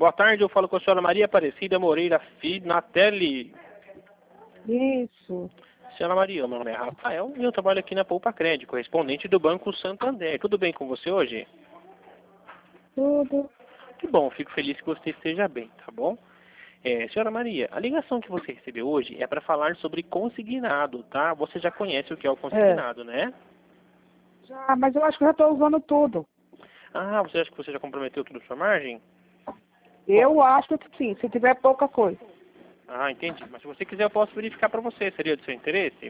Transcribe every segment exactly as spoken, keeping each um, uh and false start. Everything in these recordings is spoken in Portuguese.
boa tarde, eu falo com a senhora Maria Aparecida Moreira Finatelli. Isso. Senhora Maria, meu nome é Rafael e eu trabalho aqui na Poupa Crédito, correspondente do Banco Santander. Tudo bem com você hoje? Tudo. Que bom, fico feliz que você esteja bem, tá bom? É, senhora Maria, a ligação que você recebeu hoje é para falar sobre consignado, tá? Você já conhece o que é o consignado, É. né? Já, mas eu acho que eu já estou usando tudo. Ah, você acha que você já comprometeu tudo sua margem? Eu Bom, acho que sim, se tiver pouca coisa. ah, entendi. Mas se você quiser eu posso verificar para você. Seria do seu interesse?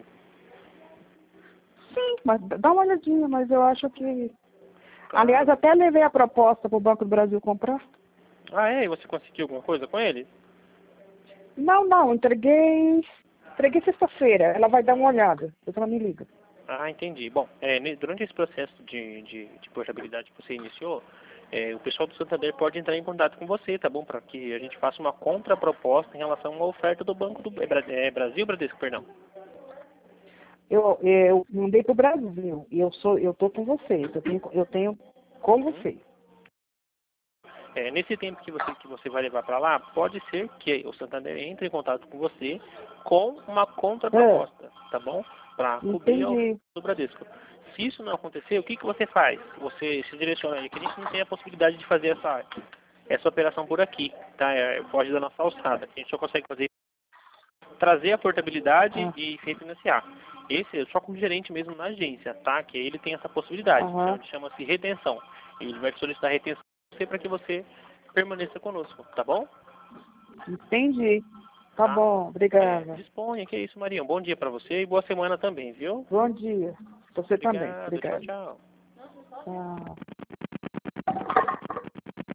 Sim, mas dá uma olhadinha, mas eu acho que... Aliás, Claro. até levei a proposta para o Banco do Brasil comprar. Ah, é? E você conseguiu alguma coisa com ele? Não, não, entreguei... Entreguei sexta-feira, ela vai dar uma olhada, depois ela me liga. Ah, entendi. Bom, é, ne- durante esse processo de, de, de portabilidade que você iniciou, é, o pessoal do Santander pode entrar em contato com você, tá bom? Para que a gente faça uma contraproposta em relação à oferta do Banco do é, Bra- é, Brasil, Bradesco, perdão. Eu, eu mandei para o Brasil e eu sou, eu tô com vocês, eu tenho, eu tenho com Uhum. vocês. É, nesse tempo que você, que você vai levar para lá, pode ser que o Santander entre em contato com você com uma É, contraproposta, tá bom? Para cobrir o entendi. do Bradesco. Se isso não acontecer, o que, que você faz? Você se direciona aí, que a gente não tem a possibilidade de fazer essa, essa operação por aqui, tá? É, foge da nossa alçada. A gente só consegue fazer trazer a portabilidade Ah, e refinanciar. Esse é só com o gerente mesmo na agência, tá? Que ele tem essa possibilidade, aham, chama-se retenção. Ele vai solicitar retenção para que você permaneça conosco, tá bom? entendi. Tá Tá? bom, É, obrigada. disponha, que é isso, Maria. Um bom dia para você e boa semana também, viu? Bom dia. Você também. Obrigado, tchau, Obrigada. tchau. Tchau.